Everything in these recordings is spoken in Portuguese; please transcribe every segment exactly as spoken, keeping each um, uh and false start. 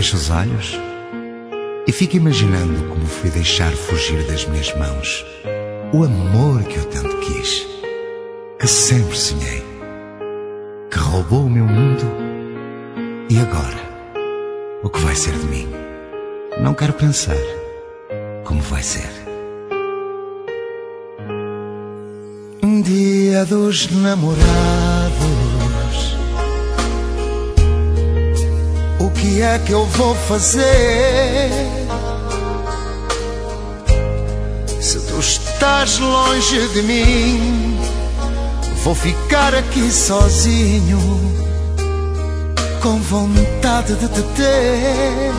fecho os olhos e fico imaginando como fui deixar fugir das minhas mãos o amor que eu tanto quis, que sempre sonhei, que roubou o meu mundo. E agora, o que vai ser de mim? Não quero pensar como vai ser. Dia dos namorados, o que é que eu vou fazer? Se tu estás longe de mim, vou ficar aqui sozinho, com vontade de te ter.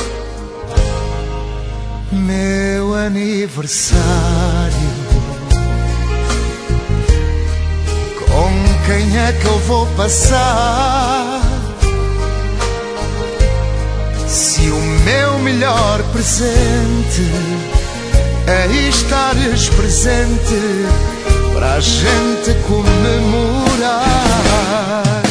Meu aniversário, com quem é que eu vou passar? Se o meu melhor presente é estares presente para a gente comemorar.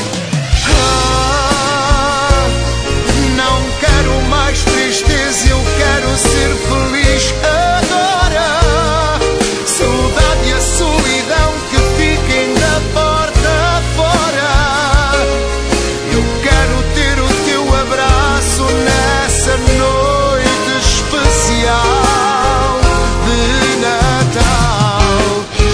Ah, não quero mais tristeza, eu quero ser feliz agora. Saudade e a solidão que fiquem da porta fora. Eu quero ter o teu abraço nessa noite especial de Natal.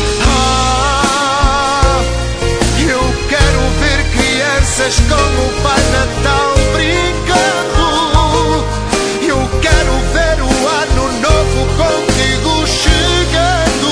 Ah, eu quero ver crianças com o Pai Natal brincando. Eu quero ver o ano novo contigo chegando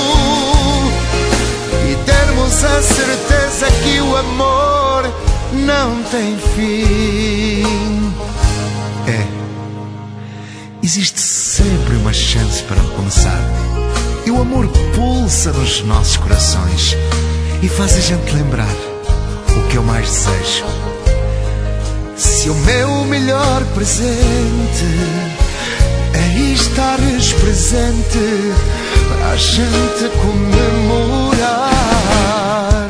e termos a certeza que o amor não tem fim. É, existe sempre uma chance para recomeçar, e o amor pulsa nos nossos corações e faz a gente lembrar o que eu mais desejo. Se o meu melhor presente é estares presente para a gente comemorar.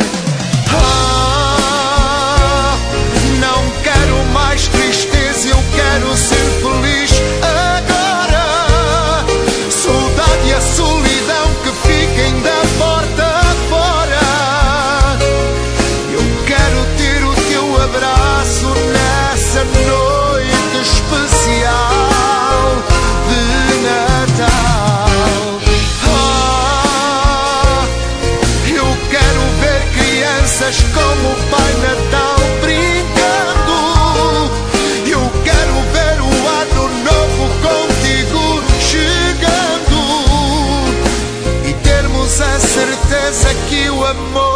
Ah, não quero mais tristeza, eu quero ser feliz agora. Saudade e a solidão que fiquem da porta fora. Eu quero ter o teu abraço nessa noite especial de Natal. Ah, eu quero ver crianças como o Pai Natal brincando. Eu quero ver o ano novo contigo chegando e termos a certeza que o amor